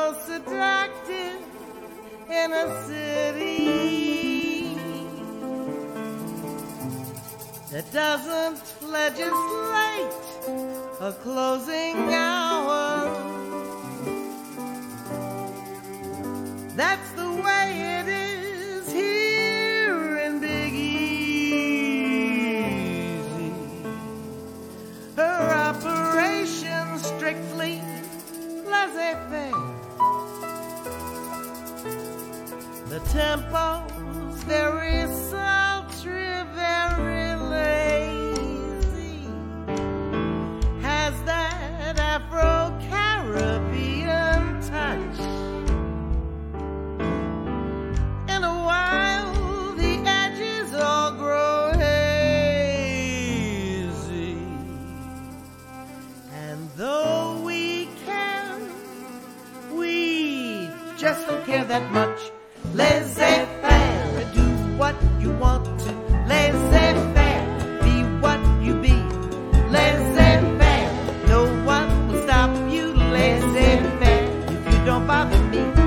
so seductive in a city that doesn't legislate a closing hour. That's the way it is here in Big Easy. Her operation strictly laissez-faire. The tempo's very sultry, very lazy. Has that Afro-Caribbean touch. In a while, the edges all grow hazy. And though we just don't care that much. Laissez-faire, do what you want to. Laissez-faire, be what you be. Laissez-faire, no one will stop you. Laissez-faire, if you don't bother me.